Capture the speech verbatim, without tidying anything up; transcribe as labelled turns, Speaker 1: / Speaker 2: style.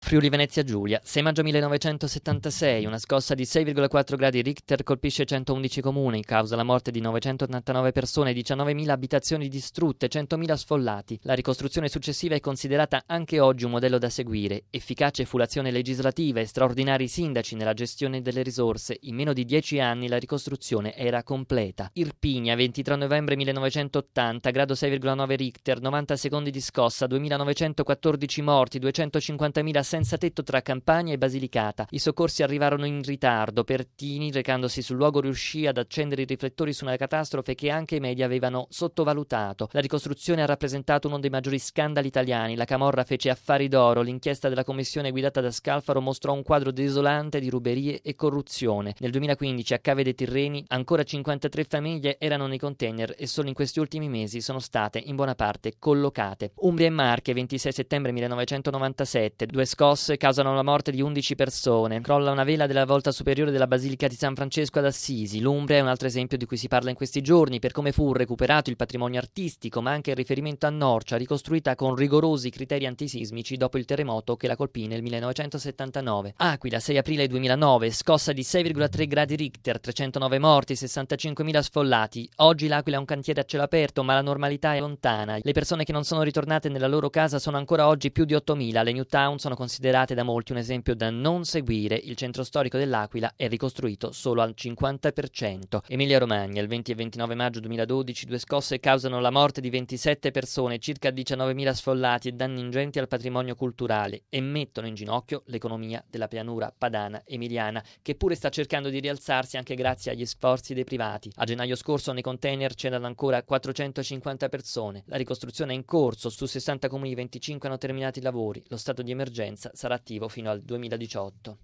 Speaker 1: Friuli Venezia Giulia, sei maggio millenovecentosettantasei, una scossa di sei virgola quattro gradi Richter colpisce centoundici comuni, causa la morte di novecentottantanove persone, diciannovemila abitazioni distrutte, centomila sfollati. La ricostruzione successiva è considerata anche oggi un modello da seguire. Efficace fu l'azione legislativa e straordinari sindaci nella gestione delle risorse. In meno di dieci anni la ricostruzione era completa. Irpinia, ventitré novembre millenovecentottanta, grado sei virgola nove Richter, novanta secondi di scossa, duemilanovecentoquattordici morti, duecentocinquantamila senza tetto tra Campania e Basilicata. I soccorsi arrivarono in ritardo. Pertini, recandosi sul luogo, riuscì ad accendere i riflettori su una catastrofe che anche i media avevano sottovalutato. La ricostruzione ha rappresentato uno dei maggiori scandali italiani. La Camorra fece affari d'oro. L'inchiesta della commissione guidata da Scalfaro mostrò un quadro desolante di ruberie e corruzione. Nel duemilaquindici a Cave dei Tirreni ancora cinquantatré famiglie erano nei container e solo in questi ultimi mesi sono state in buona parte collocate. Umbria e Marche, ventisei settembre millenovecentonovantasette, due scosse causano la morte di undici persone. Crolla una vela della volta superiore della Basilica di San Francesco ad Assisi. L'Umbria è un altro esempio di cui si parla in questi giorni per come fu recuperato il patrimonio artistico, ma anche il riferimento a Norcia, ricostruita con rigorosi criteri antisismici dopo il terremoto che la colpì nel millenovecentosettantanove. Aquila, sei aprile duemilanove, scossa di sei virgola tre gradi Richter, trecentonove morti, sessantacinquemila sfollati. Oggi l'Aquila è un cantiere a cielo aperto, ma la normalità è lontana. Le persone che non sono ritornate nella loro casa sono ancora oggi più di ottomila. Le new town sono considerate da molti un esempio da non seguire. Il centro storico dell'Aquila è ricostruito solo al cinquanta per cento. Emilia Romagna, il venti e ventinove maggio duemiladodici, due scosse causano la morte di ventisette persone, circa diciannovemila sfollati e danni ingenti al patrimonio culturale e mettono in ginocchio l'economia della pianura padana emiliana, che pure sta cercando di rialzarsi anche grazie agli sforzi dei privati. A gennaio scorso nei container c'erano ancora quattrocentocinquanta persone. La ricostruzione è in corso, su sessanta comuni venticinque hanno terminato i lavori. Lo stato di emergenza sarà attivo fino al duemiladiciotto.